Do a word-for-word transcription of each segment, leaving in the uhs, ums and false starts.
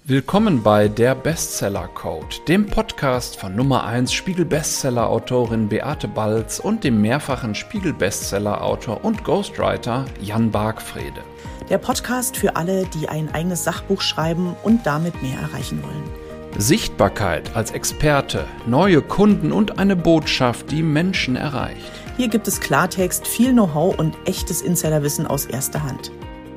Willkommen bei der Bestseller Code, dem Podcast von Nummer eins Spiegel-Bestseller-Autorin Beate Balz und dem mehrfachen Spiegel-Bestseller-Autor und Ghostwriter Jan Bargfrede. Der Podcast für alle, die ein eigenes Sachbuch schreiben und damit mehr erreichen wollen. Sichtbarkeit als Experte, neue Kunden und eine Botschaft, die Menschen erreicht. Hier gibt es Klartext, viel Know-how und echtes Insiderwissen aus erster Hand.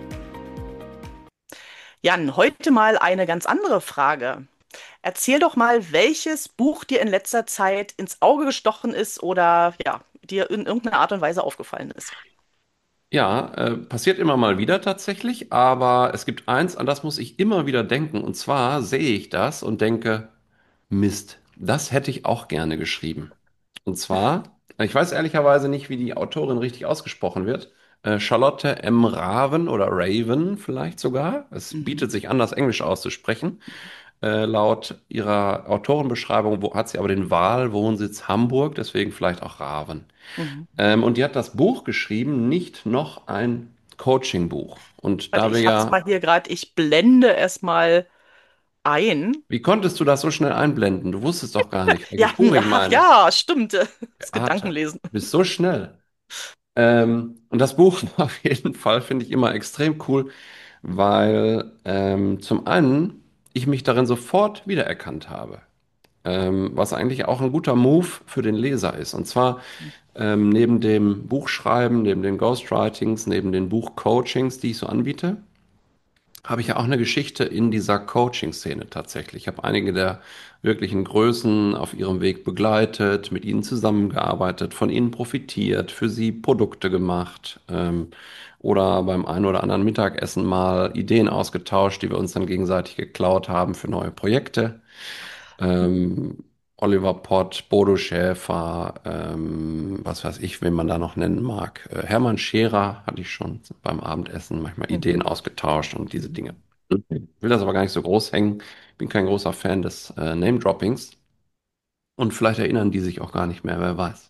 Jan, heute mal eine ganz andere Frage. Erzähl doch mal, welches Buch dir in letzter Zeit ins Auge gestochen ist oder ja, dir in irgendeiner Art und Weise aufgefallen ist. Ja, äh, passiert immer mal wieder tatsächlich, aber es gibt eins, an das muss ich immer wieder denken. Und zwar sehe ich das und denke, Mist, das hätte ich auch gerne geschrieben. Und zwar, ich weiß ehrlicherweise nicht, wie die Autorin richtig ausgesprochen wird. Äh, Charlotte M. Raven oder Raven vielleicht sogar. Es Mhm. bietet sich an, das Englisch auszusprechen. Äh, laut ihrer Autorenbeschreibung wo, hat sie aber den Wahlwohnsitz Hamburg, deswegen vielleicht auch Raven. Mhm. Ähm, und die hat das Buch geschrieben, nicht noch ein Coaching-Buch. Und Warte, da wir ich hab's ja, mal hier gerade, ich blende es mal ein. wie konntest du das so schnell einblenden? Du wusstest doch gar nicht, welches Ja, Buch ich ach meine. ja, stimmt. Das Beate, Gedankenlesen. du bist so schnell. Ähm, und das Buch auf jeden Fall finde ich immer extrem cool, weil ähm, zum einen ich mich darin sofort wiedererkannt habe. Ähm, was eigentlich auch ein guter Move für den Leser ist. Und zwar ähm, neben dem Buchschreiben, neben den Ghostwritings, neben den Buchcoachings, die ich so anbiete, habe ich ja auch eine Geschichte in dieser Coaching-Szene tatsächlich. Ich habe einige der wirklichen Größen auf ihrem Weg begleitet, mit ihnen zusammengearbeitet, von ihnen profitiert, für sie Produkte gemacht, ähm, oder beim einen oder anderen Mittagessen mal Ideen ausgetauscht, die wir uns dann gegenseitig geklaut haben für neue Projekte. Ähm, Oliver Pott, Bodo Schäfer, ähm, was weiß ich, wen man da noch nennen mag. Äh, Hermann Scherer hatte ich schon beim Abendessen manchmal Ideen Mhm. ausgetauscht und diese Dinge. Ich will das aber gar nicht so groß hängen. Bin kein großer Fan des äh, Name-Droppings. Und vielleicht erinnern die sich auch gar nicht mehr, wer weiß.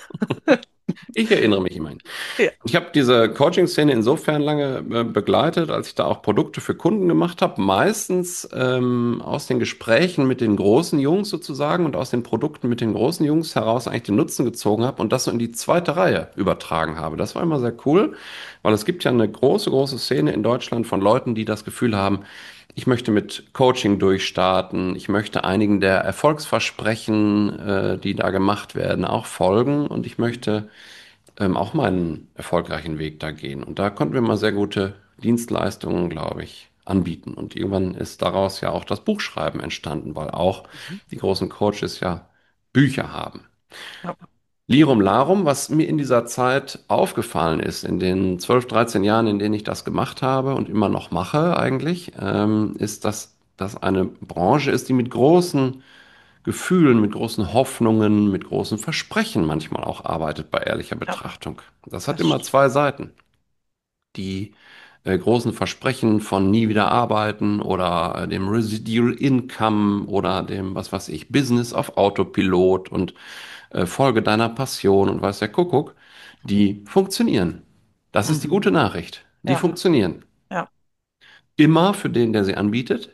Ich erinnere mich immerhin. Ja. Ich habe diese Coaching-Szene insofern lange äh, begleitet, als ich da auch Produkte für Kunden gemacht habe. Meistens ähm, aus den Gesprächen mit den großen Jungs sozusagen und aus den Produkten mit den großen Jungs heraus eigentlich den Nutzen gezogen habe und das so in die zweite Reihe übertragen habe. Das war immer sehr cool, weil es gibt ja eine große, große Szene in Deutschland von Leuten, die das Gefühl haben, ich möchte mit Coaching durchstarten. Ich möchte einigen der Erfolgsversprechen, äh, die da gemacht werden, auch folgen. Und ich möchte ähm, auch meinen erfolgreichen Weg da gehen. Und da konnten wir mal sehr gute Dienstleistungen, glaube ich, anbieten. Und irgendwann ist daraus ja auch das Buchschreiben entstanden, weil auch Mhm. die großen Coaches ja Bücher haben. Ja. Lirum Larum, was mir in dieser Zeit aufgefallen ist, in den zwölf, dreizehn Jahren, in denen ich das gemacht habe und immer noch mache eigentlich, ähm, ist, dass das eine Branche ist, die mit großen Gefühlen, mit großen Hoffnungen, mit großen Versprechen manchmal auch arbeitet bei ehrlicher Ja, Betrachtung. Das hat das immer stimmt. zwei Seiten. Die äh, großen Versprechen von nie wieder arbeiten oder äh, dem Residual Income oder dem, was weiß ich, Business auf Autopilot und äh, Folge deiner Passion und weiß der Kuckuck, die funktionieren. Das ist die Mhm. gute Nachricht. Die Ja, funktionieren. ja, Immer für den, der sie anbietet,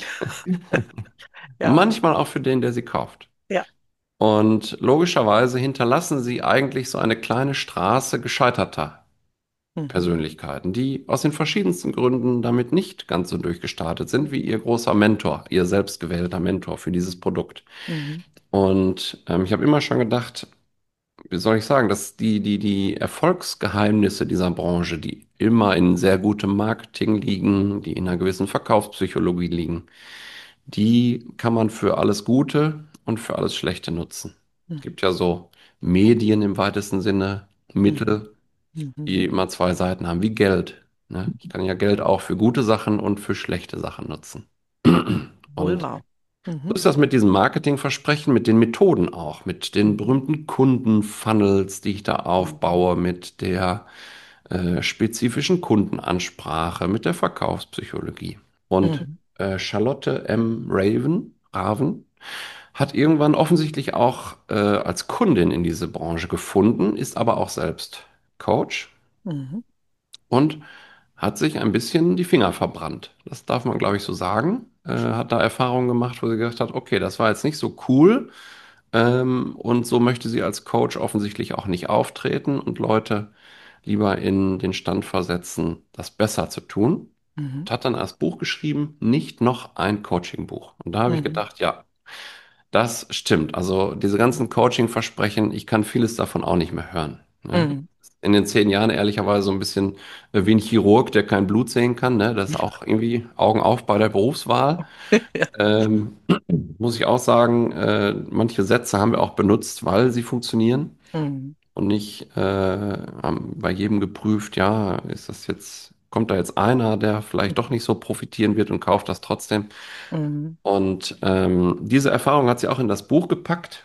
ja, manchmal auch für den, der sie kauft. ja. Und logischerweise hinterlassen sie eigentlich so eine kleine Straße gescheiterter Mhm. Persönlichkeiten, die aus den verschiedensten Gründen damit nicht ganz so durchgestartet sind wie ihr großer Mentor, ihr selbstgewählter Mentor für dieses Produkt. Mhm. Und ähm, ich habe immer schon gedacht, wie soll ich sagen, dass die, die, die Erfolgsgeheimnisse dieser Branche, die immer in sehr gutem Marketing liegen, die in einer gewissen Verkaufspsychologie liegen, die kann man für alles Gute und für alles Schlechte nutzen. Es Mhm. gibt ja so Medien im weitesten Sinne, Mhm. Mittel, die Mhm. immer zwei Seiten haben, wie Geld. Ne? Ich kann ja Geld auch für gute Sachen und für schlechte Sachen nutzen. Wohl Und wahr. so Mhm. ist das mit diesem Marketingversprechen, mit den Methoden auch, mit den Mhm. berühmten Kundenfunnels, die ich da aufbaue, mit der äh, spezifischen Kundenansprache, mit der Verkaufspsychologie. Und Mhm. äh, Charlotte M. Raven, Raven hat irgendwann offensichtlich auch äh, als Kundin in diese Branche gefunden, ist aber auch selbst Coach Mhm. und hat sich ein bisschen die Finger verbrannt. Das darf man, glaube ich, so sagen. Äh, hat da Erfahrungen gemacht, wo sie gesagt hat, okay, das war jetzt nicht so cool. Ähm, und so möchte sie als Coach offensichtlich auch nicht auftreten und Leute lieber in den Stand versetzen, das besser zu tun. Mhm. Und hat dann als Buch geschrieben, nicht noch ein Coaching-Buch. Und da habe ich Mhm. gedacht, ja, das stimmt. Also diese ganzen Coaching-Versprechen, ich kann vieles davon auch nicht mehr hören. Ne? Mhm. In den zehn Jahren ehrlicherweise so ein bisschen äh, wie ein Chirurg, der kein Blut sehen kann. Ne? Das ist auch irgendwie Augen auf bei der Berufswahl. Ja. Ähm, muss ich auch sagen, äh, manche Sätze haben wir auch benutzt, weil sie funktionieren Mhm. und nicht äh, haben bei jedem geprüft, ja, ist das jetzt, kommt da jetzt einer, der vielleicht doch nicht so profitieren wird und kauft das trotzdem. Mhm. Und ähm, diese Erfahrung hat sie auch in das Buch gepackt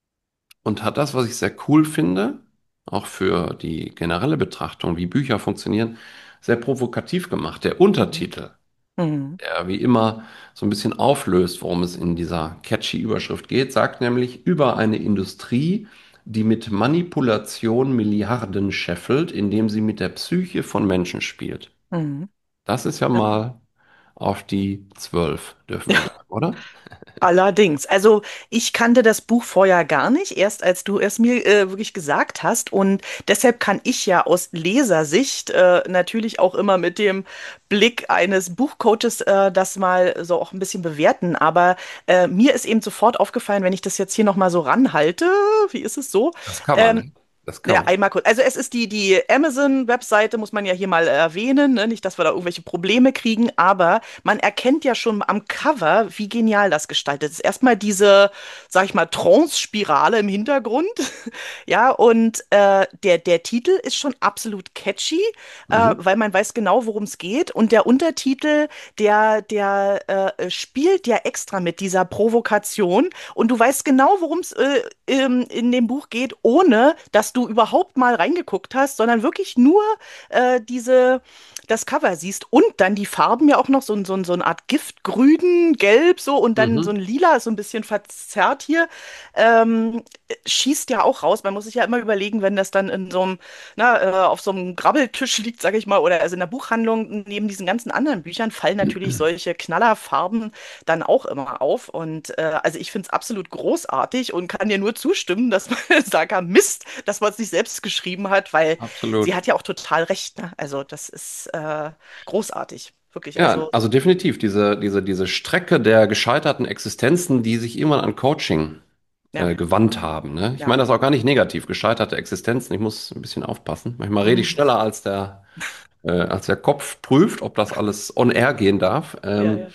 und hat das, was ich sehr cool finde, auch für die generelle Betrachtung, wie Bücher funktionieren, sehr provokativ gemacht. Der Untertitel, Mhm. der wie immer so ein bisschen auflöst, worum es in dieser catchy Überschrift geht, sagt nämlich über eine Industrie, die mit Manipulation Milliarden scheffelt, indem sie mit der Psyche von Menschen spielt. Mhm. Das ist ja Ja. mal auf die zwölf, dürfen wir sagen, oder? Allerdings. Also ich kannte das Buch vorher gar nicht, erst als du es mir äh, wirklich gesagt hast. Und deshalb kann ich ja aus Lesersicht äh, natürlich auch immer mit dem Blick eines Buchcoaches äh, das mal so auch ein bisschen bewerten. Aber äh, mir ist eben sofort aufgefallen, wenn ich das jetzt hier nochmal so ranhalte, wie ist es so? Das Cover, Ähm, ne? Das Ja, Cover. einmal kurz. Also es ist die, die Amazon-Webseite, muss man ja hier mal erwähnen, ne? Nicht, dass wir da irgendwelche Probleme kriegen, aber man erkennt ja schon am Cover, wie genial das gestaltet ist. Erstmal diese, sag ich mal, Trance-Spirale im Hintergrund. Ja, und äh, der, der Titel ist schon absolut catchy, äh, Mhm. weil man weiß genau, worum es geht. Und der Untertitel, der, der äh, spielt ja extra mit dieser Provokation. Und du weißt genau, worum es äh, ähm, in dem Buch geht, ohne dass du überhaupt mal reingeguckt hast, sondern wirklich nur äh, diese, das Cover siehst und dann die Farben ja auch noch so, ein- so, ein- so eine Art Giftgrün, Gelb so und dann so ein Mhm. Lila, so ein bisschen verzerrt hier. Ähm, Schießt ja auch raus. Man muss sich ja immer überlegen, wenn das dann in so einem, na, äh, auf so einem Grabbeltisch liegt, sage ich mal, oder also in der Buchhandlung neben diesen ganzen anderen Büchern fallen natürlich solche Knallerfarben dann auch immer auf. Und äh, also ich finde es absolut großartig und kann dir nur zustimmen, dass man sagt, ah, Mist, dass man es nicht selbst geschrieben hat, weil sie Absolut. hat ja auch total recht. Ne? Also das ist äh, großartig. Wirklich. Ja, Also, also definitiv diese, diese, diese Strecke der gescheiterten Existenzen, die sich immer an Coaching ja, äh, gewandt haben. Ne? Ich ja. meine das auch gar nicht negativ, gescheiterte Existenzen. Ich muss ein bisschen aufpassen. Manchmal rede ich Mhm. schneller als der, äh, als der Kopf prüft, ob das alles on air gehen darf. Ja, Ähm, ja.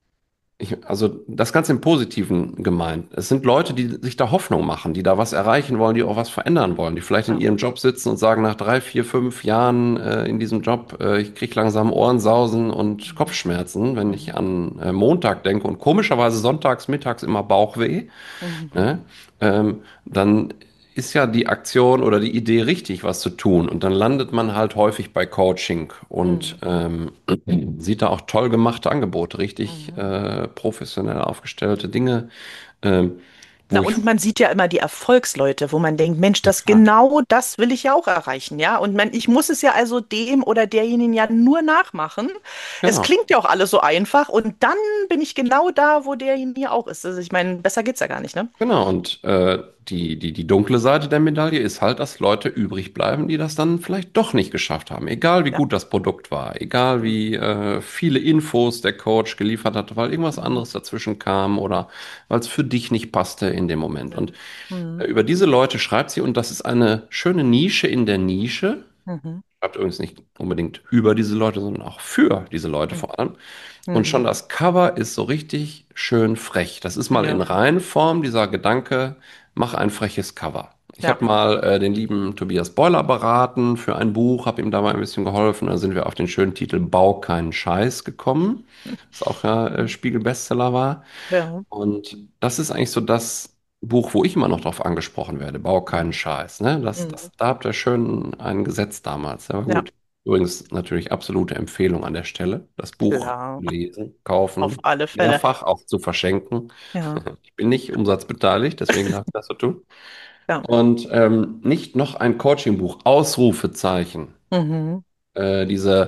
Ich, also das Ganze im Positiven gemeint. Es sind Leute, die sich da Hoffnung machen, die da was erreichen wollen, die auch was verändern wollen, die vielleicht in Ja. ihrem Job sitzen und sagen, nach drei, vier, fünf Jahren äh, in diesem Job, äh, ich kriege langsam Ohrensausen und Mhm. Kopfschmerzen, wenn ich Mhm. an äh, Montag denke und komischerweise sonntags, mittags immer Bauchweh, Mhm. ne? Ähm, dann ist ja die Aktion oder die Idee richtig, was zu tun. Und dann landet man halt häufig bei Coaching und Mhm. ähm, sieht da auch toll gemachte Angebote, richtig Mhm. äh, professionell aufgestellte Dinge, ähm, Na, wo ich und man sieht ja immer die Erfolgsleute, wo man denkt, Mensch, das total, genau das will ich ja auch erreichen, ja. Und man, ich muss es ja also dem oder derjenigen ja nur nachmachen. Es genau. klingt ja auch alles so einfach und dann bin ich genau da, wo derjenige auch ist. Also ich meine, besser geht's ja gar nicht, ne? Genau, und äh, die, die, die dunkle Seite der Medaille ist halt, dass Leute übrig bleiben, die das dann vielleicht doch nicht geschafft haben. Egal wie Ja. gut das Produkt war, egal Mhm. wie äh, viele Infos der Coach geliefert hat, weil irgendwas Mhm. anderes dazwischen kam oder weil es für dich nicht passte in dem Moment. Ja. Und äh, Mhm. über diese Leute schreibt sie, und das ist eine schöne Nische in der Nische. Mhm. Schreibt übrigens nicht unbedingt über diese Leute, sondern auch für diese Leute Mhm. vor allem. Und schon Mhm. das Cover ist so richtig schön frech. Das ist mal in Ja. Reihenform dieser Gedanke, mach ein freches Cover. Ich Ja. habe mal äh, den lieben Tobias Beuler beraten für ein Buch, habe ihm dabei ein bisschen geholfen. Da sind wir auf den schönen Titel Bau keinen Scheiß gekommen, was auch ja äh, Spiegel-Bestseller war. Ja. Und das ist eigentlich so das Buch, wo ich immer noch drauf angesprochen werde. Bau keinen Mhm. Scheiß. Ne? Das, Mhm. das, da habt ihr schön ein Gesetz damals. Ja, Ja. gut. Übrigens natürlich absolute Empfehlung an der Stelle. Das Buch Klar. lesen, Auf kaufen, alle Fälle. mehrfach auch zu verschenken. Ja. Ich bin nicht umsatzbeteiligt, deswegen darf ich das so tun. Ja. Und ähm, nicht noch ein Coaching-Buch, Ausrufezeichen. Mhm. Äh, diese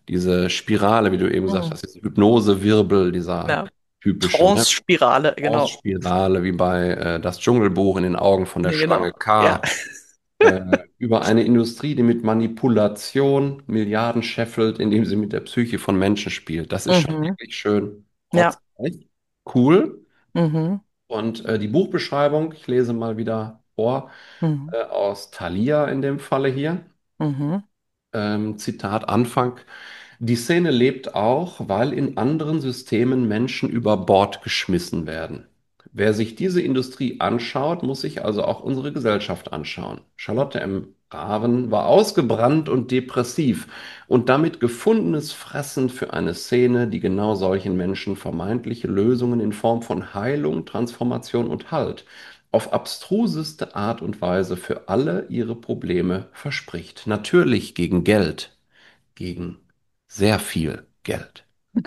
diese Spirale, wie du eben gesagt Mhm. hast, diese Hypnosewirbel, dieser Ja. typische, ne? Trance-Spirale, genau. Trance-Spirale, wie bei äh, Das Dschungelbuch in den Augen von der Nee, genau. Schlange Ja. K. Äh, über eine Industrie, die mit Manipulation Milliarden scheffelt, indem sie mit der Psyche von Menschen spielt. Das ist schon Mhm. wirklich schön Ja. aufgezeigt. Cool. Mhm. Und äh, die Buchbeschreibung, ich lese mal wieder vor, Mhm. äh, aus Thalia in dem Falle hier. Mhm. Ähm, Zitat Anfang. Die Szene lebt auch, weil in anderen Systemen Menschen über Bord geschmissen werden. Wer sich diese Industrie anschaut, muss sich also auch unsere Gesellschaft anschauen. Charlotte M. Raven war ausgebrannt und depressiv und damit gefundenes Fressen für eine Szene, die genau solchen Menschen vermeintliche Lösungen in Form von Heilung, Transformation und Halt auf abstruseste Art und Weise für alle ihre Probleme verspricht. Natürlich gegen Geld, gegen sehr viel Geld.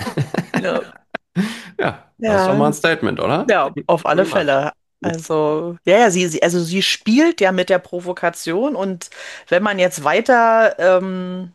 Ja. Ja, das ist doch mal Ja. ein Statement, oder? Ja, auf Cool alle gemacht. Fälle. Also, ja, ja, sie, sie, also sie spielt ja mit der Provokation und wenn man jetzt weiter ähm,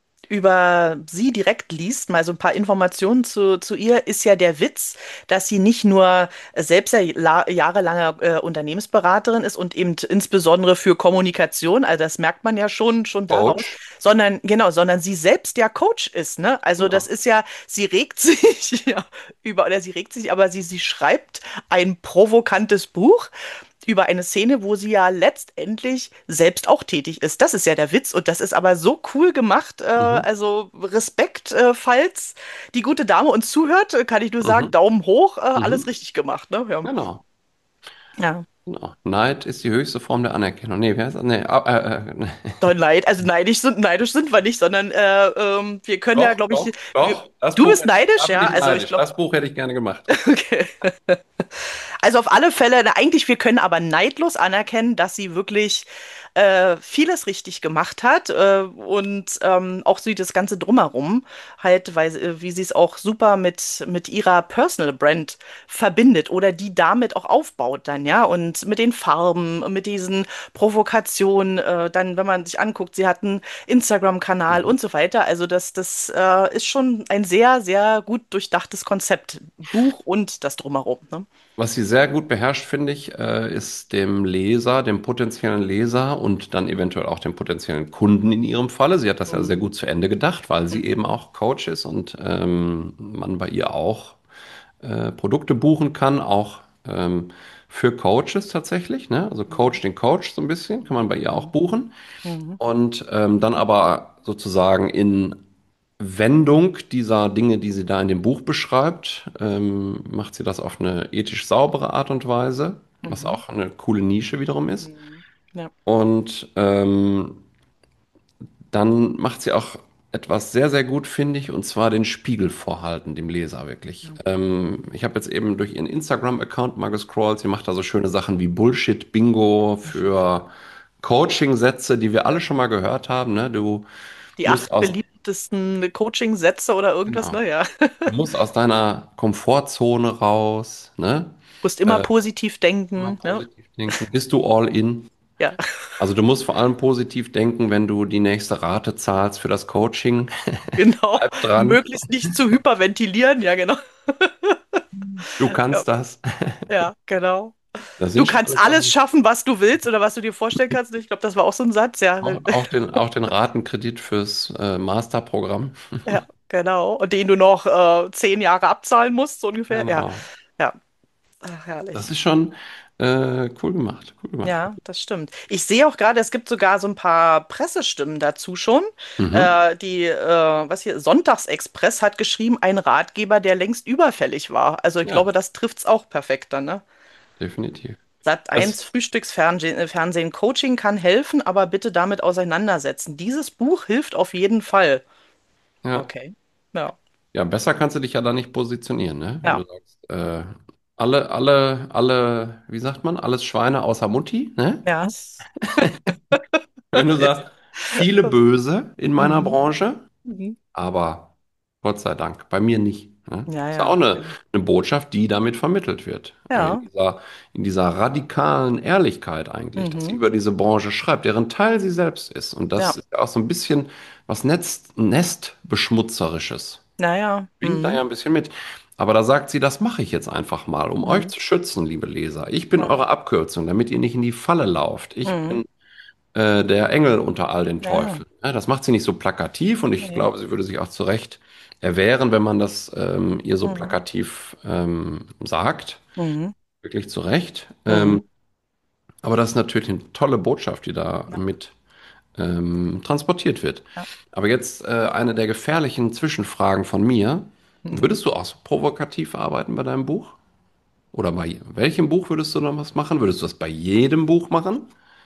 über sie direkt liest, mal so ein paar Informationen zu, zu ihr, ist ja der Witz, dass sie nicht nur selbst ja la- jahrelange äh, Unternehmensberaterin ist und eben insbesondere für Kommunikation, also das merkt man ja schon, schon daraus, Coach. sondern genau, sondern sie selbst ja Coach ist, ne? Also das Genau. ist ja, sie regt sich ja über, oder sie regt sich, aber sie, sie schreibt ein provokantes Buch über eine Szene, wo sie ja letztendlich selbst auch tätig ist. Das ist ja der Witz und das ist aber so cool gemacht. Äh, Mhm. also Respekt, äh, falls die gute Dame uns zuhört, äh, kann ich nur sagen, Mhm. Daumen hoch, äh, alles Mhm. richtig gemacht, ne? Ja. Genau. Ja. Genau. Neid ist die höchste Form der Anerkennung. Nee, wer ist das? Nee, ah, äh, äh, Doch, Neid, also neidisch sind, neidisch sind wir nicht, sondern äh, ähm, wir können ja, doch, glaube ich, doch, wir, doch. Das du Buch bist hätte ich, da neidisch, bin ja, ich also ich neidisch. glaube, Das Buch hätte ich gerne gemacht. okay. Also auf alle Fälle, na, eigentlich, wir können aber neidlos anerkennen, dass sie wirklich äh, vieles richtig gemacht hat äh, und ähm, auch so das Ganze drumherum, halt, weil äh, wie sie es auch super mit, mit ihrer Personal Brand verbindet oder die damit auch aufbaut dann, ja, und mit den Farben, mit diesen Provokationen, äh, dann, wenn man sich anguckt, sie hat einen Instagram-Kanal Mhm. und so weiter. Also das, das äh, ist schon ein sehr, sehr gut durchdachtes Konzept, Buch und das drumherum, ne? Was sie sehr gut beherrscht, finde ich, äh, ist dem Leser, dem potenziellen Leser und dann eventuell auch dem potenziellen Kunden in ihrem Falle. Sie hat das ja sehr Mhm. gut zu Ende gedacht, weil sie Mhm. eben auch Coach ist und ähm, man bei ihr auch äh, Produkte buchen kann, auch ähm, für Coaches tatsächlich. Ne? Also Mhm. Coach den Coach so ein bisschen, kann man bei ihr auch Mhm. buchen. Mhm. Und ähm, dann aber sozusagen in Wendung dieser Dinge, die sie da in dem Buch beschreibt, ähm, macht sie das auf eine ethisch saubere Art und Weise, was Mhm. auch eine coole Nische wiederum ist. Mhm. Ja. Und ähm, dann macht sie auch etwas sehr, sehr gut, finde ich, und zwar den Spiegel vorhalten, dem Leser wirklich. Ja. Ähm, ich habe jetzt eben durch ihren Instagram-Account mal gescrollt. Sie macht da so schöne Sachen wie Bullshit-Bingo für Coaching-Sätze, die wir alle schon mal gehört haben. Ne? Du Die musst acht aus, beliebtesten Coaching-Sätze oder irgendwas, genau, ne? Ja. du musst aus deiner Komfortzone raus, ne? Musst immer Äh, positiv immer denken, ne? positiv denken. Bist du all in? Ja, Also du musst vor allem positiv denken, wenn du die nächste Rate zahlst für das Coaching. genau. Bleib dran. Möglichst nicht zu hyperventilieren, ja, genau. Du Ja, kannst das. ja, genau. Das Du sind schon kannst alles alles Sachen. schaffen, was du willst oder was du dir vorstellen kannst. Ich glaube, das war auch so ein Satz, ja. Auch, auch den, auch den Ratenkredit fürs äh, Masterprogramm. Ja, genau. Und den du noch äh, zehn Jahre abzahlen musst, so ungefähr. Ja, Genau. ja. Ach, Das herrlich. ist schon äh, cool gemacht. Cool gemacht. Ja, das stimmt. Ich sehe auch gerade, es gibt sogar so ein paar Pressestimmen dazu schon. Mhm. Äh, die, äh, was hier, Sonntagsexpress hat geschrieben, ein Ratgeber, der längst überfällig war. Also ich glaube, Ja, das trifft's auch perfekt dann, ne? definitiv. Sat Das, eins Frühstücksfernsehen, äh, Fernsehen, Coaching kann helfen, aber bitte damit auseinandersetzen. Dieses Buch hilft auf jeden Fall. ja. Okay. Ja. Ja, besser kannst du dich ja da nicht positionieren, ne? Wenn du Ja. sagst, äh, alle, alle, alle, wie sagt man, alles Schweine außer Mutti, ne? Ja. Wenn du sagst, viele Böse in meiner Mhm. Branche, Mhm. aber Gott sei Dank, bei mir nicht. Ja? Ja, Ist ja auch ja, eine, genau. eine Botschaft, die damit vermittelt wird. Äh, In Ja. dieser, in dieser radikalen Ehrlichkeit eigentlich, dass sie Mhm. über diese Branche schreibt, deren Teil sie selbst ist. Und das Ja. ist ja auch so ein bisschen was Netz, Nestbeschmutzerisches. Naja. Schwingt da ja Mhm. ein bisschen mit. Aber da sagt sie, das mache ich jetzt einfach mal, um euch Mhm. zu schützen, liebe Leser. Ich bin Ja. eure Abkürzung, damit ihr nicht in die Falle lauft. Ich Mhm. bin äh, der Engel unter all den Ja. Teufeln. Ja, das macht sie nicht so plakativ und ich Nee. glaube, sie würde sich auch zu Recht erwehren, wenn man das ähm, ihr so Mhm. plakativ ähm, sagt. Mhm. Wirklich zu Recht. Mhm. Ähm, aber das ist natürlich eine tolle Botschaft, die da Ja. mit ähm, transportiert wird. Ja. Aber jetzt äh, eine der gefährlichen Zwischenfragen von mir. Mhm. Würdest du auch so provokativ arbeiten bei deinem Buch? Oder bei welchem Buch würdest du noch was machen? Würdest du das bei jedem Buch machen?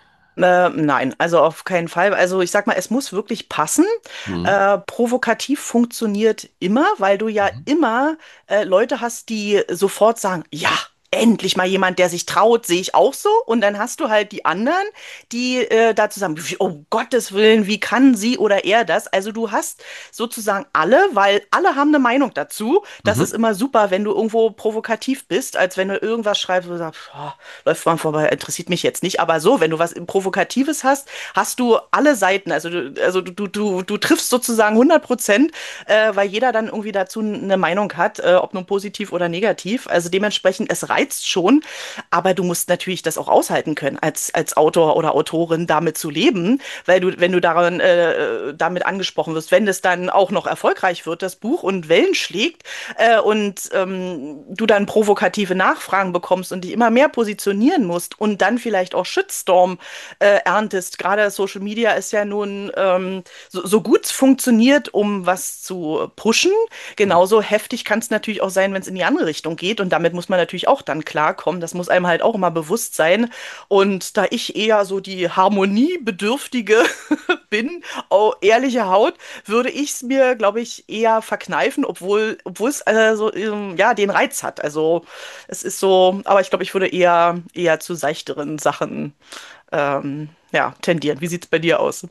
Äh, nein, also auf keinen Fall. Also ich sag mal, es muss wirklich passen. Mhm. Äh, provokativ funktioniert immer, weil du ja Mhm. immer äh, Leute hast, die sofort sagen, ja, endlich mal jemand, der sich traut, sehe ich auch so. Und dann hast du halt die anderen, die äh, dazu sagen, wie, um Gottes Willen, wie kann sie oder er das? Also du hast sozusagen alle, weil alle haben eine Meinung dazu. Das ist Mhm. immer super, wenn du irgendwo provokativ bist, als wenn du irgendwas schreibst, wo du sagst, oh, läuft man vorbei, interessiert mich jetzt nicht. Aber so, wenn du was Provokatives hast, hast du alle Seiten. Also du, also du, du, du triffst sozusagen hundert Prozent, äh, weil jeder dann irgendwie dazu eine Meinung hat, äh, ob nun positiv oder negativ. Also dementsprechend, es reizt schon, aber du musst natürlich das auch aushalten können, als, als Autor oder Autorin damit zu leben, weil du, wenn du daran, äh, damit angesprochen wirst, wenn das dann auch noch erfolgreich wird, das Buch und Wellen schlägt, äh, und ähm, du dann provokative Nachfragen bekommst und dich immer mehr positionieren musst und dann vielleicht auch Shitstorm äh, erntest. Gerade Social Media ist ja nun ähm, so, so gut es funktioniert, um was zu pushen. Genauso heftig kann es natürlich auch sein, wenn es in die andere Richtung geht. Und damit muss man natürlich auch dann klarkommen. Das muss einem halt auch immer bewusst sein. Und da ich eher so die harmoniebedürftige bin, oh, ehrliche Haut, würde ich es mir, glaube ich, eher verkneifen, obwohl, obwohl es äh, so, ähm, ja, den Reiz hat. Also es ist so, aber ich glaube, ich würde eher, eher zu seichteren Sachen ähm, ja, tendieren. Wie sieht es bei dir aus?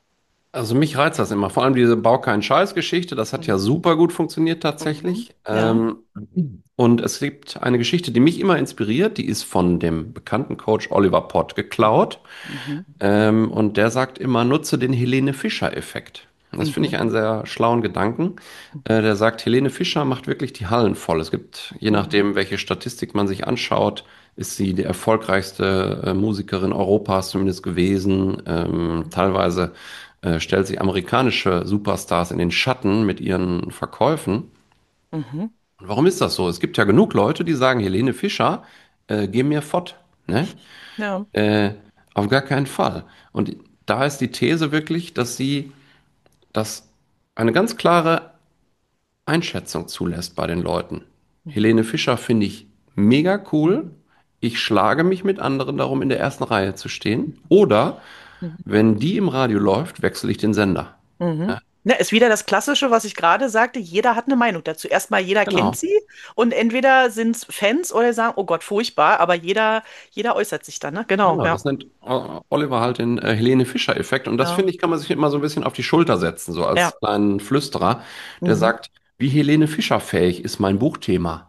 Also mich reizt das immer. Vor allem diese Bau keinen Scheiß-Geschichte, das hat ja Mhm. super gut funktioniert Mhm. tatsächlich. Ja. Ähm, und es gibt eine Geschichte, die mich immer inspiriert, die ist von dem bekannten Coach Oliver Pott geklaut. Mhm. Ähm, und der sagt immer, nutze den Helene Fischer-Effekt. Das finde Mhm. ich einen sehr schlauen Gedanken. Äh, der sagt, Helene Fischer macht wirklich die Hallen voll. Es gibt, je Mhm. nachdem, welche Statistik man sich anschaut, ist sie die erfolgreichste äh, Musikerin Europas zumindest gewesen. Ähm, teilweise äh, stellt sie amerikanische Superstars in den Schatten mit ihren Verkäufen. Mhm. Und warum ist das so? Es gibt ja genug Leute, die sagen, Helene Fischer, äh, geh mir fort. Ne? Ja. Äh, auf gar keinen Fall. Und da ist die These wirklich, dass sie das eine ganz klare Einschätzung zulässt bei den Leuten. Helene Fischer finde ich mega cool. Ich schlage mich mit anderen darum, in der ersten Reihe zu stehen. Oder Mhm. wenn die im Radio läuft, wechsle ich den Sender. Mhm. Ja, Ne, ist wieder das Klassische, was ich gerade sagte. Jeder hat eine Meinung dazu. Erstmal, jeder kennt genau. sie und entweder sind es Fans oder sagen, oh Gott, furchtbar, aber jeder, jeder äußert sich dann, ne? Genau, Genau, ja. das nennt äh, Oliver halt den äh, Helene Fischer-Effekt. Und das Ja. finde ich, kann man sich immer so ein bisschen auf die Schulter setzen, so Ja. als kleinen Flüsterer, der Mhm. sagt, wie Helene Fischer fähig ist mein Buchthema.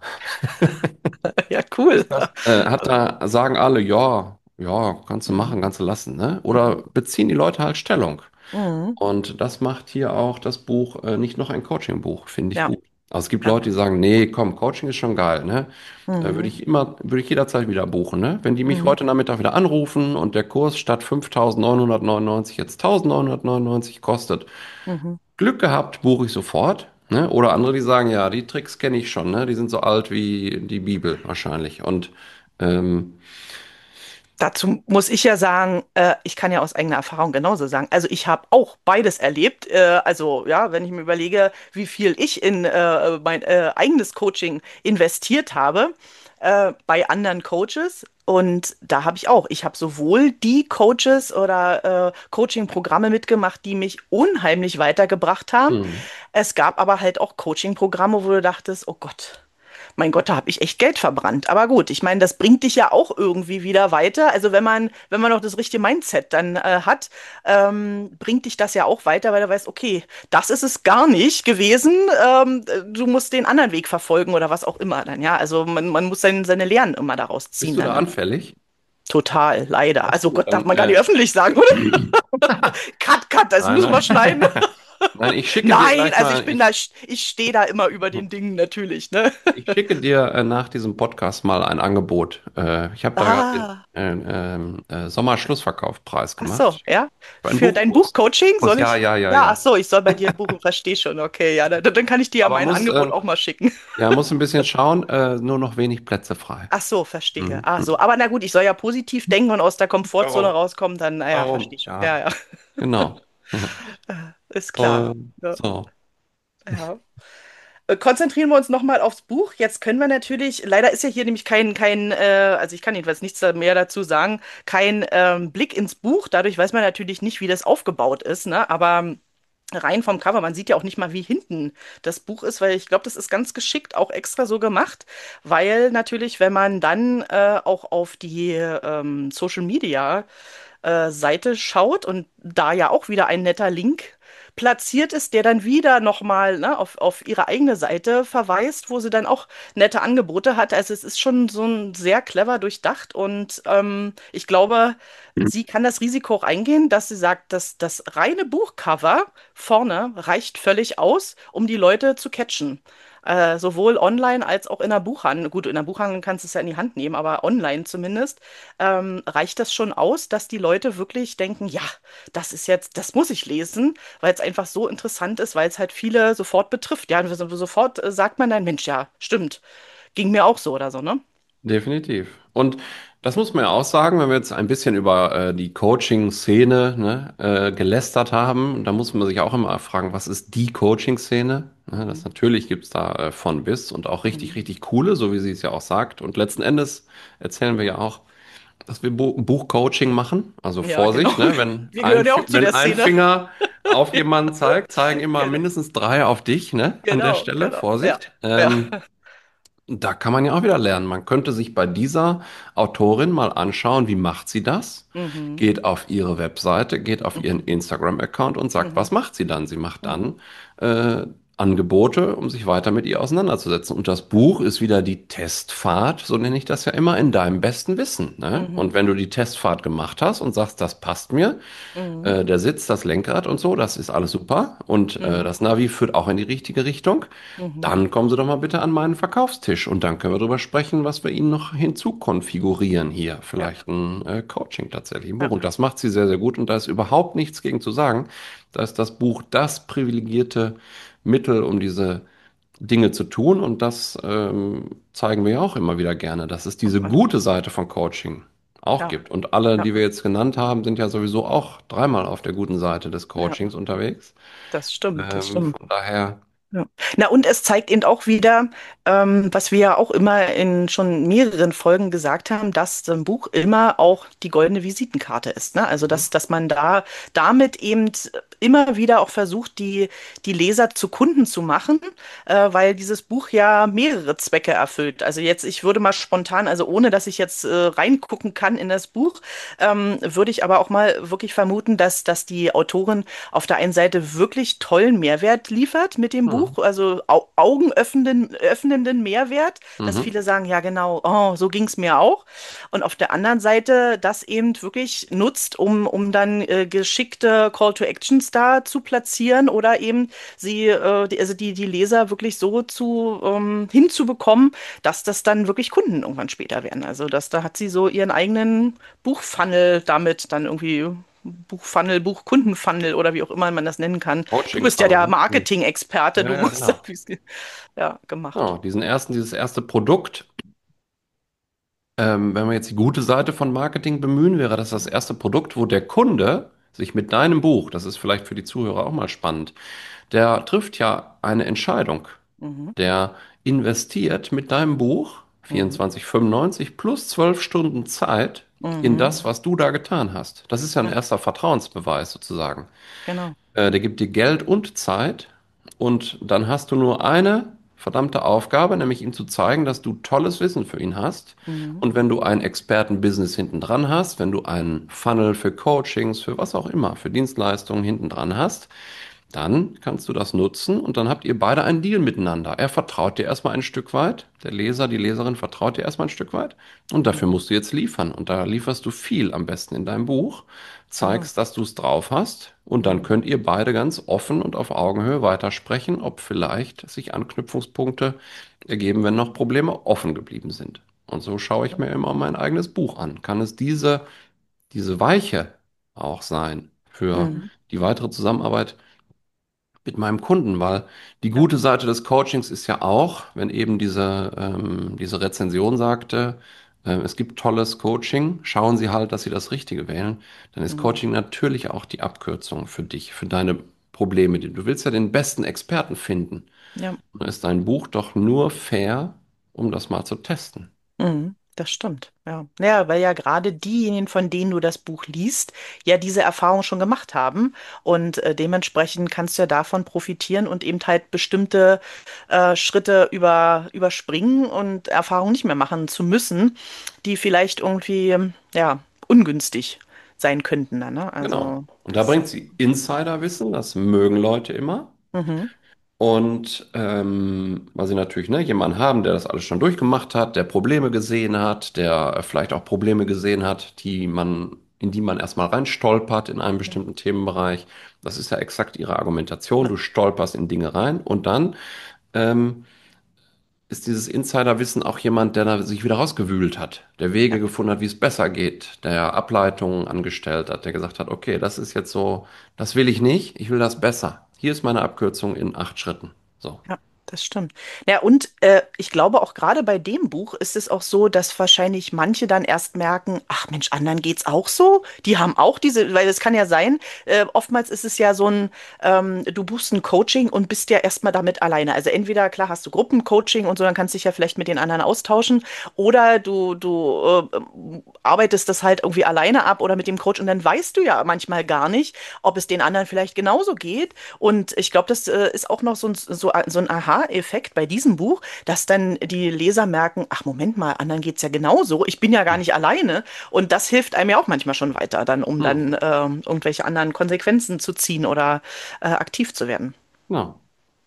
Ja, cool. Äh, hat da, sagen alle, ja, ja, kannst du Mhm. machen, kannst du lassen, ne? Oder Mhm. beziehen die Leute halt Stellung. Mhm. Und das macht hier auch das Buch, äh, nicht noch ein Coaching-Buch, finde ich Ja, gut. Also es gibt ja. Leute, die sagen, nee, komm, Coaching ist schon geil, ne? Äh, würde Mhm. ich immer, würde ich jederzeit wieder buchen, ne? Wenn die mich Mhm. heute Nachmittag wieder anrufen und der Kurs statt fünftausendneunhundertneunundneunzig jetzt tausendneunhundertneunundneunzig kostet, Mhm. Glück gehabt, buche ich sofort. Ne? Oder andere, die sagen, ja, die Tricks kenne ich schon, ne? Die sind so alt wie die Bibel wahrscheinlich. Und ähm, Dazu muss ich ja sagen, äh, ich kann ja aus eigener Erfahrung genauso sagen. Also ich habe auch beides erlebt. Äh, also ja, wenn ich mir überlege, wie viel ich in äh, mein äh, eigenes Coaching investiert habe äh, bei anderen Coaches. Und da habe ich auch, ich habe sowohl die Coaches oder äh, Coaching-Programme mitgemacht, die mich unheimlich weitergebracht haben. hm, Es gab aber halt auch Coaching-Programme, wo du dachtest, oh Gott. Mein Gott, da habe ich echt Geld verbrannt. Aber gut, ich meine, das bringt dich ja auch irgendwie wieder weiter. Also wenn man, wenn man noch das richtige Mindset dann äh, hat, ähm, bringt dich das ja auch weiter, weil du weißt, okay, das ist es gar nicht gewesen. Ähm, du musst den anderen Weg verfolgen oder was auch immer dann, ja. Also man, man muss sein, seine Lehren immer daraus Bist ziehen du da dann. anfällig? Total, leider. Ach Also so, Gott, darf dann, man gar nicht äh, öffentlich sagen, oder? Cut, cut, das nein, müssen wir nein. schneiden. Nein, ich schicke dir Nein, gleich also ich mal, bin da, ich, ich stehe da immer über den Dingen natürlich, ne? ich schicke dir äh, nach diesem Podcast mal ein Angebot. Äh, ich habe da gerade den Ah. äh, ähm, äh, Sommerschlussverkaufpreis Ach so, gemacht. ja. Für einen Für dein Buchkurs. Buchcoaching Kurs, soll ja, ich. ja, ja, Ja, ach ja. so, ich soll bei dir buchen, verstehe schon. Okay, ja, dann, dann kann ich dir ja Aber mein muss, Angebot äh, auch mal schicken. ja, muss ein bisschen schauen, äh, nur noch wenig Plätze frei. Ach so, verstehe. Mhm. Ach so, Mhm. aber na gut, ich soll ja positiv denken und aus der Komfortzone Darum, rauskommen, dann, naja, darum, verstehe schon. Ja, ja, ja, genau. ist klar. Äh, Ja, so. ja. Äh, Konzentrieren wir uns nochmal aufs Buch. Jetzt können wir natürlich, leider ist ja hier nämlich kein, kein, äh, also ich kann jedenfalls nichts da mehr dazu sagen, kein ähm, Blick ins Buch. Dadurch weiß man natürlich nicht, wie das aufgebaut ist, ne? Aber rein vom Cover, man sieht ja auch nicht mal, wie hinten das Buch ist, weil ich glaube, das ist ganz geschickt auch extra so gemacht, weil natürlich, wenn man dann äh, auch auf die ähm, Social Media äh, Seite schaut und da ja auch wieder ein netter Link platziert ist, der dann wieder nochmal ne, auf, auf ihre eigene Seite verweist, wo sie dann auch nette Angebote hat. Also es ist schon so ein sehr clever durchdacht und ähm, ich glaube, sie kann das Risiko auch eingehen, dass sie sagt, dass das reine Buchcover vorne reicht völlig aus, um die Leute zu catchen. Äh, sowohl online als auch in der Buchhandlung. Gut, in der Buchhandlung kannst du es ja in die Hand nehmen, aber online zumindest ähm, reicht das schon aus, dass die Leute wirklich denken, ja, das ist jetzt, das muss ich lesen, weil es einfach so interessant ist, weil es halt viele sofort betrifft. Ja, und so- sofort äh, sagt man dann, Mensch, ja, stimmt, ging mir auch so oder so, ne? Definitiv. Und das muss man ja auch sagen, wenn wir jetzt ein bisschen über äh, die Coaching-Szene ne, äh, gelästert haben, da muss man sich auch immer fragen, was ist die Coaching-Szene? Ne, das Mhm. natürlich gibt es da äh, von bis und auch richtig, Mhm. richtig coole, so wie sie es ja auch sagt. Und letzten Endes erzählen wir ja auch, dass wir Bu Buchcoaching machen. Also Ja, genau. Vorsicht, ne, wenn Wir ein, gehören ja Fi- auch zu wenn der ein Szene. Finger auf jemanden zeigt, zeigen immer Genau, mindestens drei auf dich, ne, an der genau, Stelle. genau. Ja, Vorsicht. ja. Ähm, da kann man ja auch wieder lernen. Man könnte sich bei dieser Autorin mal anschauen, wie macht sie das? Mhm. Geht auf ihre Webseite, geht auf ihren Mhm. Instagram-Account und sagt, was Mhm. macht sie dann? Sie macht Mhm. dann äh, Angebote, um sich weiter mit ihr auseinanderzusetzen. Und das Buch ist wieder die Testfahrt, so nenne ich das ja immer, in deinem besten Wissen. Ne? Mhm. Und wenn du die Testfahrt gemacht hast und sagst, das passt mir, Mhm. äh, der Sitz, das Lenkrad und so, das ist alles super. Und äh, Mhm. das Navi führt auch in die richtige Richtung. Mhm. Dann kommen Sie doch mal bitte an meinen Verkaufstisch und dann können wir darüber sprechen, was wir Ihnen noch hinzukonfigurieren hier. Ja, Vielleicht ein äh, Coaching tatsächlich, ein Buch. ja, Und das macht sie sehr, sehr gut und da ist überhaupt nichts gegen zu sagen. Da ist das Buch das privilegierte Mittel, um diese Dinge zu tun und das ähm, zeigen wir ja auch immer wieder gerne, dass es auf diese alle gute Fälle. Seite von Coaching auch Ja, gibt. Und alle, ja, die wir jetzt genannt haben, sind ja sowieso auch dreimal auf der guten Seite des ja, Coachings unterwegs. das stimmt, das Ähm, stimmt. von daher, Ja. Na, und es zeigt eben auch wieder, ähm, was wir ja auch immer in schon mehreren Folgen gesagt haben, dass so ein Buch immer auch die goldene Visitenkarte ist. Ne? Also, mhm. dass, dass man da damit eben immer wieder auch versucht, die, die Leser zu Kunden zu machen, äh, weil dieses Buch ja mehrere Zwecke erfüllt. Also jetzt, ich würde mal spontan, also ohne dass ich jetzt äh, reingucken kann in das Buch, ähm, würde ich aber auch mal wirklich vermuten, dass, dass die Autorin auf der einen Seite wirklich tollen Mehrwert liefert mit dem Mhm. Buch, also au augenöffnenden öffnenden Mehrwert, dass Mhm. viele sagen, ja genau, oh, so ging es mir auch. Und auf der anderen Seite das eben wirklich nutzt, um, um dann äh, geschickte Call to Actions da zu platzieren oder eben sie, äh, die, also die, die Leser wirklich so zu ähm, hinzubekommen, dass das dann wirklich Kunden irgendwann später werden. Also das, da hat sie so ihren eigenen Buchfunnel damit dann irgendwie Buchfunnel, Buchkundenfunnel oder wie auch immer man das nennen kann. Du bist ja Coaching-Funnel, der ne? Mhm. Marketing-Experte, Ja, du ja, musst das genau. ja gemacht. Genau, diesen ersten, dieses erste Produkt, ähm, wenn wir jetzt die gute Seite von Marketing bemühen, wäre das das erste Produkt, wo der Kunde sich mit deinem Buch, das ist vielleicht für die Zuhörer auch mal spannend, der trifft ja eine Entscheidung. Mhm. Der investiert mit deinem Buch Mhm. vierundzwanzig fünfundneunzig plus zwölf Stunden Zeit in Mhm. das, was du da getan hast. Das ist ja ein Ja, erster Vertrauensbeweis sozusagen. genau. Äh, der gibt dir Geld und Zeit und dann hast du nur eine verdammte Aufgabe, nämlich ihm zu zeigen, dass du tolles Wissen für ihn hast. Mhm. Und wenn du ein Expertenbusiness hinten dran hast, wenn du einen Funnel für Coachings, für was auch immer, für Dienstleistungen hinten dran hast, dann kannst du das nutzen und dann habt ihr beide einen Deal miteinander. Er vertraut dir erstmal ein Stück weit, der Leser, die Leserin vertraut dir erstmal ein Stück weit und dafür Mhm. musst du jetzt liefern. Und da lieferst du viel am besten in deinem Buch, Genau. zeigst, dass du es drauf hast und dann Mhm. könnt ihr beide ganz offen und auf Augenhöhe weitersprechen, ob vielleicht sich Anknüpfungspunkte ergeben, wenn noch Probleme offen geblieben sind. Und so schaue ich mir immer mein eigenes Buch an. Kann es diese, diese Weiche auch sein für Mhm. die weitere Zusammenarbeit mit meinem Kunden, weil die Ja. gute Seite des Coachings ist ja auch, wenn eben diese, ähm, diese Rezension sagte, äh, es gibt tolles Coaching, schauen Sie halt, dass Sie das Richtige wählen, dann ist Mhm. Coaching natürlich auch die Abkürzung für dich, für deine Probleme. Du willst ja den besten Experten finden. Ja. Dann ist dein Buch doch nur fair, um das mal zu testen. Mhm, das stimmt, ja. Ja, weil ja gerade diejenigen, von denen du das Buch liest, ja diese Erfahrung schon gemacht haben. Und äh, dementsprechend kannst du ja davon profitieren und eben halt bestimmte äh, Schritte über, überspringen und Erfahrungen nicht mehr machen zu müssen, die vielleicht irgendwie, ja, ungünstig sein könnten dann, ne? Genau. Also Und da das, bringt sie Insiderwissen, das mögen Leute immer. mhm, Und ähm, weil sie natürlich ne, jemanden haben, der das alles schon durchgemacht hat, der Probleme gesehen hat, der äh, vielleicht auch Probleme gesehen hat, die man, in die man erstmal reinstolpert in einem ja, bestimmten Themenbereich. Das ist ja exakt ihre Argumentation. Du stolperst in Dinge rein und dann ähm, ist dieses Insiderwissen auch jemand, der da sich wieder rausgewühlt hat, der ja, Wege gefunden hat, wie es besser geht, der Ableitungen angestellt hat, der gesagt hat, okay, das ist jetzt so, das will ich nicht, ich will das besser. Hier ist meine Abkürzung in acht Schritten. So. ja, das stimmt. Ja, und äh, ich glaube auch gerade bei dem Buch ist es auch so, dass wahrscheinlich manche dann erst merken, ach Mensch, anderen geht's auch so. Die haben auch diese, weil es kann ja sein, äh, oftmals ist es ja so ein, ähm, du buchst ein Coaching und bist ja erstmal damit alleine. Also entweder, klar, hast du Gruppencoaching und so, dann kannst du dich ja vielleicht mit den anderen austauschen, oder du, du äh, arbeitest das halt irgendwie alleine ab oder mit dem Coach und dann weißt du ja manchmal gar nicht, ob es den anderen vielleicht genauso geht. Und ich glaube, das äh, ist auch noch so ein, so, so ein Aha-Effekt bei diesem Buch, dass dann die Leser merken, ach Moment mal, anderen geht's ja genauso, ich bin ja gar nicht alleine. Und das hilft einem ja auch manchmal schon weiter, dann, um Hm, dann ähm, irgendwelche anderen Konsequenzen zu ziehen oder äh, aktiv zu werden. genau.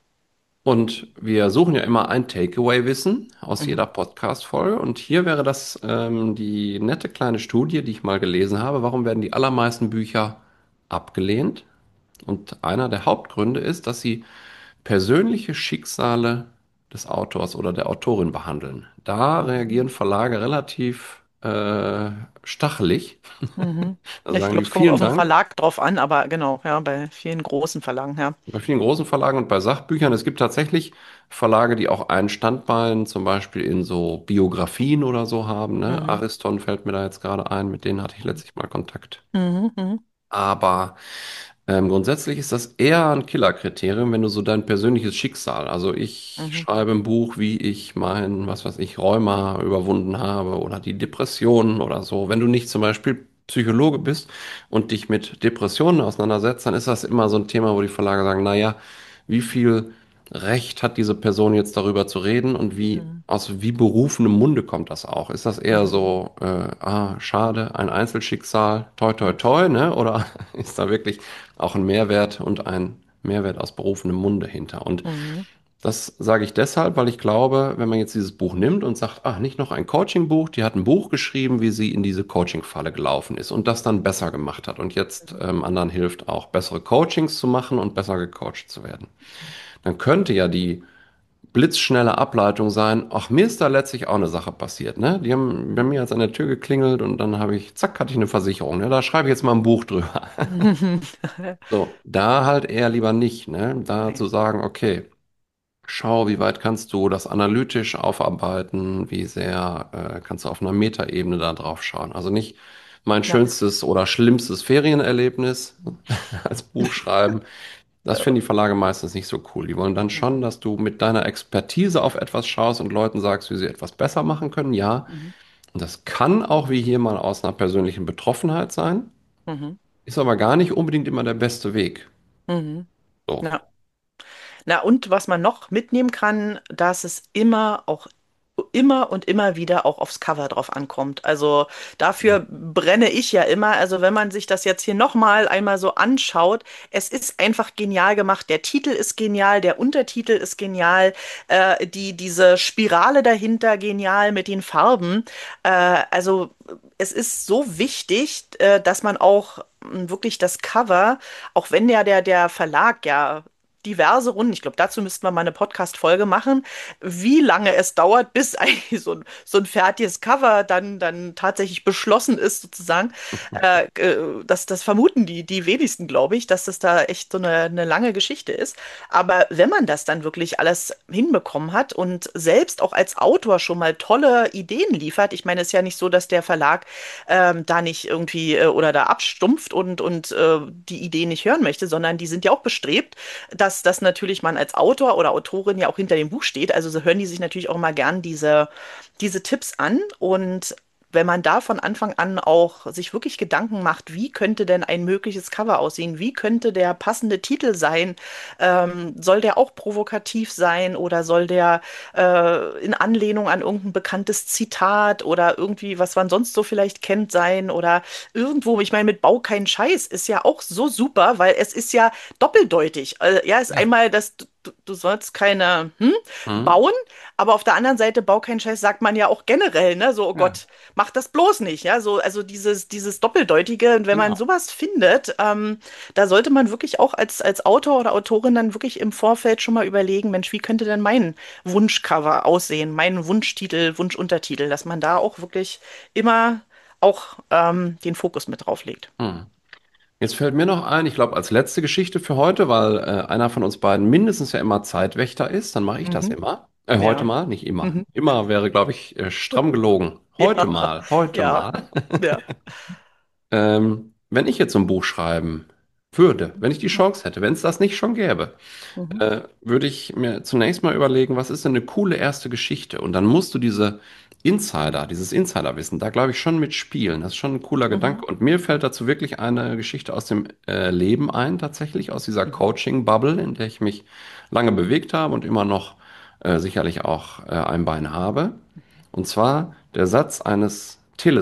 Und wir suchen ja immer ein Takeaway-Wissen aus Mhm. jeder Podcast-Folge. Und hier wäre das ähm, die nette kleine Studie, die ich mal gelesen habe. Warum werden die allermeisten Bücher abgelehnt? Und einer der Hauptgründe ist, dass sie persönliche Schicksale des Autors oder der Autorin behandeln. Da reagieren Verlage relativ äh, stachelig. Mhm. Da Ja, ich sagen glaube, die es kommt vielen auf den Dank. Verlag drauf an, aber genau, ja, bei vielen großen Verlagen, ja. Bei vielen großen Verlagen und bei Sachbüchern. Es gibt tatsächlich Verlage, die auch ein Standbein zum Beispiel in so Biografien oder so haben. Ne? Mhm. Ariston fällt mir da jetzt gerade ein, mit denen hatte ich letztlich mal Kontakt. Mhm. Mhm. Aber ähm, grundsätzlich ist das eher ein Killerkriterium, wenn du so dein persönliches Schicksal, also ich Mhm. schreibe ein Buch, wie ich mein, was weiß ich, Rheuma überwunden habe oder die Depressionen oder so. Wenn du nicht zum Beispiel Psychologe bist und dich mit Depressionen auseinandersetzt, dann ist das immer so ein Thema, wo die Verlage sagen, naja, wie viel Recht hat diese Person jetzt darüber zu reden und wie Mhm. aus wie berufenem Munde kommt das auch? Ist das eher Mhm. so, äh, ah, schade, ein Einzelschicksal, toi, toi, toi, ne? Oder ist da wirklich auch ein Mehrwert und ein Mehrwert aus berufenem Munde hinter? Und Mhm. das sage ich deshalb, weil ich glaube, wenn man jetzt dieses Buch nimmt und sagt, ach, nicht noch ein Coaching-Buch, die hat ein Buch geschrieben, wie sie in diese Coaching-Falle gelaufen ist und das dann besser gemacht hat und jetzt ähm, anderen hilft, auch bessere Coachings zu machen und besser gecoacht zu werden. Dann könnte ja die blitzschnelle Ableitung sein, ach, mir ist da letztlich auch eine Sache passiert, ne? Die haben bei mir jetzt an der Tür geklingelt und dann habe ich, zack, hatte ich eine Versicherung, ne? Da schreibe ich jetzt mal ein Buch drüber. Mhm. So, da halt eher lieber nicht, ne? Da Nee. zu sagen, okay, schau, wie weit kannst du das analytisch aufarbeiten, wie sehr äh, kannst du auf einer Metaebene da drauf schauen. Also nicht mein Ja. schönstes oder schlimmstes Ferienerlebnis als Buch schreiben. Das finden die Verlage meistens nicht so cool. Die wollen dann schon, dass du mit deiner Expertise auf etwas schaust und Leuten sagst, wie sie etwas besser machen können. Ja, Mhm. und das kann auch wie hier mal aus einer persönlichen Betroffenheit sein, Mhm. ist aber gar nicht unbedingt immer der beste Weg. Mhm. So. Ja. Na, und was man noch mitnehmen kann, dass es immer auch immer und immer wieder auch aufs Cover drauf ankommt. Also dafür brenne ich ja immer. Also wenn man sich das jetzt hier nochmal einmal so anschaut, es ist einfach genial gemacht. Der Titel ist genial, der Untertitel ist genial, äh, die, diese Spirale dahinter genial mit den Farben. Äh, also es ist so wichtig, äh, dass man auch mh, wirklich das Cover, auch wenn ja der, der Verlag ja diverse Runden, ich glaube, dazu müssten wir mal eine Podcast-Folge machen, wie lange es dauert, bis eigentlich so ein, so ein fertiges Cover dann, dann tatsächlich beschlossen ist, sozusagen. Äh, äh, das, das vermuten die, die wenigsten, glaube ich, dass das da echt so eine, eine lange Geschichte ist. Aber wenn man das dann wirklich alles hinbekommen hat und selbst auch als Autor schon mal tolle Ideen liefert, ich meine, es ist ja nicht so, dass der Verlag ähm, da nicht irgendwie äh, oder da abstumpft und, und äh, die Idee nicht hören möchte, sondern die sind ja auch bestrebt, dass, dass natürlich man als Autor oder Autorin ja auch hinter dem Buch steht. Also so hören die sich natürlich auch mal gern diese, diese Tipps an. Und wenn man da von Anfang an auch sich wirklich Gedanken macht, wie könnte denn ein mögliches Cover aussehen? Wie könnte der passende Titel sein? Ähm, soll der auch provokativ sein oder soll der äh, in Anlehnung an irgendein bekanntes Zitat oder irgendwie, was man sonst so vielleicht kennt, sein? Oder irgendwo, ich meine, mit Bau keinen Scheiß ist ja auch so super, weil es ist ja doppeldeutig. Also, ja, ist Ja. einmal, dass du, du sollst keine hm, Hm? bauen, aber auf der anderen Seite, Bau keinen Scheiß, sagt man ja auch generell, ne? So, oh Ja, Gott, mach das bloß nicht, ja? So, also dieses, dieses Doppeldeutige, und wenn man genau. sowas findet, ähm, da sollte man wirklich auch als, als Autor oder Autorin dann wirklich im Vorfeld schon mal überlegen, Mensch, wie könnte denn mein Wunschcover aussehen, mein Wunschtitel, Wunschuntertitel, dass man da auch wirklich immer auch ähm, den Fokus mit drauf legt. Hm. Jetzt fällt mir noch ein, ich glaube, als letzte Geschichte für heute, weil äh, einer von uns beiden mindestens ja immer Zeitwächter ist, dann mache ich das Mhm. immer. Äh, heute Ja. mal, nicht immer. Mhm. Immer wäre, glaube ich, äh, stramm gelogen. Heute Ja. mal, heute Ja. mal. Ja. Ähm, wenn ich jetzt so ein Buch schreiben würde, wenn ich die Chance hätte, wenn es das nicht schon gäbe, Mhm. äh, würde ich mir zunächst mal überlegen, was ist denn eine coole erste Geschichte? Und dann musst du diese Insider, dieses Insiderwissen, da glaube ich schon mitspielen. Das ist schon ein cooler Mhm. Gedanke. Und mir fällt dazu wirklich eine Geschichte aus dem äh, Leben ein, tatsächlich, aus dieser Mhm. Coaching-Bubble, in der ich mich lange bewegt habe und immer noch äh, sicherlich auch äh, ein Bein habe. Und zwar der Satz eines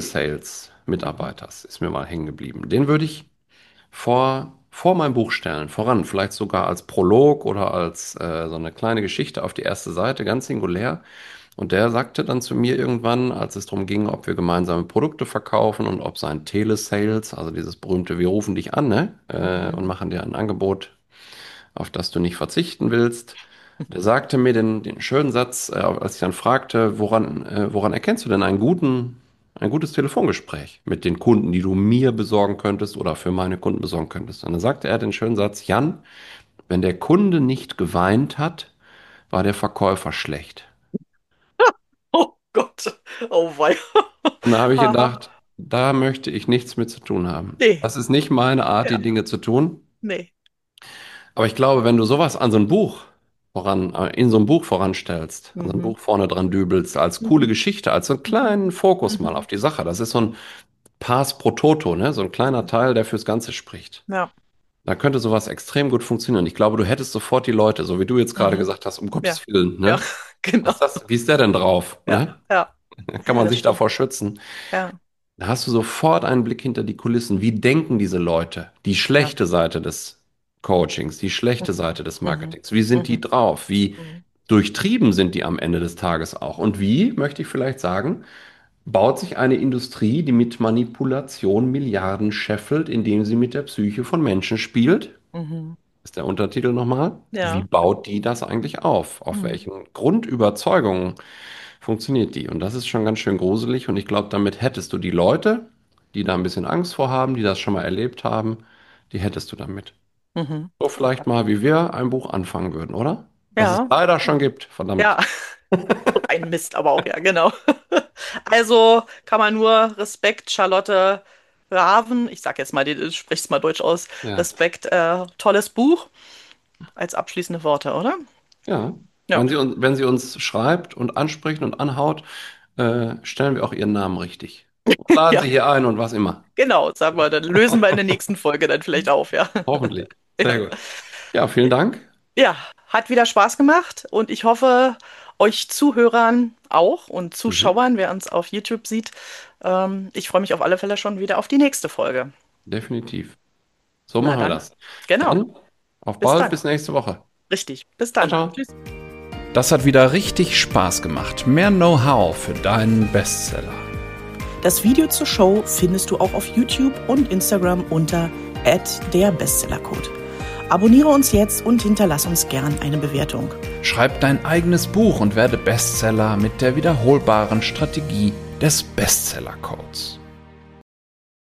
Mhm. Telesales-Mitarbeiters ist mir mal hängen geblieben. Den würde ich vor, vor meinem Buch stellen, voran, vielleicht sogar als Prolog oder als äh, so eine kleine Geschichte auf die erste Seite, ganz singulär. Und der sagte dann zu mir irgendwann, als es darum ging, ob wir gemeinsame Produkte verkaufen und ob sein Telesales, also dieses berühmte, wir rufen dich an, ne, äh, und Mhm. machen dir ein Angebot, auf das du nicht verzichten willst. Der sagte mir den, den schönen Satz, äh, als ich dann fragte, woran, äh, woran erkennst du denn einen guten, ein gutes Telefongespräch mit den Kunden, die du mir besorgen könntest oder für meine Kunden besorgen könntest? Und dann sagte er den schönen Satz, Jan, wenn der Kunde nicht geweint hat, war der Verkäufer schlecht. Oh Gott. Oh wei. Und da habe ich Aha. gedacht, da möchte ich nichts mit zu tun haben. Nee. Das ist nicht meine Art, die Ja. Dinge zu tun. Nee. Aber ich glaube, wenn du sowas an so ein Buch voran, äh, in so ein Buch voranstellst, an so ein Mhm. Buch vorne dran dübelst, als coole Mhm. Geschichte, als so einen Mhm. kleinen Fokus mal Mhm. auf die Sache, das ist so ein Pars pro Toto, ne? So ein kleiner Teil, der fürs Ganze spricht. Ja. Da könnte sowas extrem gut funktionieren. Ich glaube, du hättest sofort die Leute, so wie du jetzt gerade Mhm. gesagt hast, um Ja. Gottes Willen, Ja. ne? Was Genau. ist das? Wie ist der denn drauf, Ja. ne? Ja. Kann Ja, man das sich stimmt. davor schützen? Ja. Da hast du sofort einen Blick hinter die Kulissen. Wie denken diese Leute? Die Ja. schlechte Seite des Coachings, die schlechte Mhm. Seite des Mhm. Marketings. Wie sind die Mhm. drauf? Wie Mhm. durchtrieben sind die am Ende des Tages auch? Und wie, möchte ich vielleicht sagen, baut sich eine Industrie, die mit Manipulation Milliarden scheffelt, indem sie mit der Psyche von Menschen spielt? Mhm. Ist der Untertitel nochmal? Wie Ja. baut die das eigentlich auf? Auf Mhm. welchen Grundüberzeugungen funktioniert die? Und das ist schon ganz schön gruselig. Und ich glaube, damit hättest du die Leute, die da ein bisschen Angst vor haben, die das schon mal erlebt haben, die hättest du damit. Mhm. So vielleicht mal, wie wir ein Buch anfangen würden, oder? Was es Ja. leider schon gibt, verdammt. Ja. Ein Mist, aber auch, ja, genau. Also kann man nur Respekt, Charlotte Raven, ich sag jetzt mal, du sprichst mal Deutsch aus, Ja, Respekt, äh, tolles Buch als abschließende Worte, oder? ja. Ja, Wenn sie, uns- wenn sie uns schreibt und anspricht und anhaut, äh, stellen wir auch ihren Namen richtig. Und laden ja, sie hier ein und was immer. genau, sagen wir, dann lösen wir in der nächsten Folge dann vielleicht auf, ja. Hoffentlich. Sehr Ja, gut. Ja, vielen Dank. ja, Hat wieder Spaß gemacht und ich hoffe, euch Zuhörern auch und Mhm. Zuschauern, wer uns auf YouTube sieht. Ähm, ich freue mich auf alle Fälle schon wieder auf die nächste Folge. Definitiv. So Na machen wir dann, das. genau. Dann auf Bis bald, dann. bis nächste Woche. Richtig. Bis Ciao, dann. ciao. Tschüss. Das hat wieder richtig Spaß gemacht. Mehr Know-how für deinen Bestseller. Das Video zur Show findest du auch auf YouTube und Instagram unter at der Bestsellercode. Abonniere uns jetzt und hinterlass uns gern eine Bewertung. Schreib dein eigenes Buch und werde Bestseller mit der wiederholbaren Strategie des Bestseller-Codes.